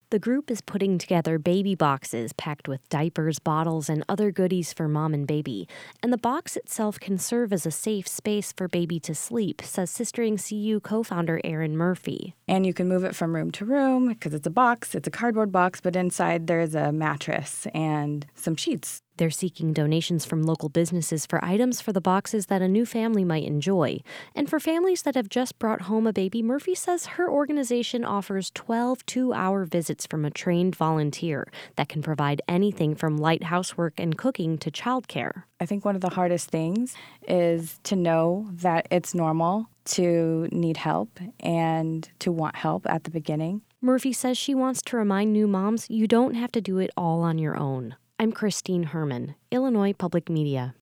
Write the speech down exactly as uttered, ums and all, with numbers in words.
The group is putting together baby boxes packed with diapers, bottles, and other goodies for mom and baby. And the box itself can serve as a safe space for baby to sleep, says Sistering C U co-founder Erin Murphy. And you can move it from room to room because it's a box. It's a cardboard box, but inside there's a mattress and some sheets. They're seeking donations from local businesses for items for the boxes that a new family might enjoy. And for families that have just brought home a baby, Murphy says her organization offers twelve two-hour visits from a trained volunteer that can provide anything from light housework and cooking to childcare. I think one of the hardest things is to know that it's normal to need help and to want help at the beginning. Murphy says she wants to remind new moms you don't have to do it all on your own. I'm Christine Herman, Illinois Public Media.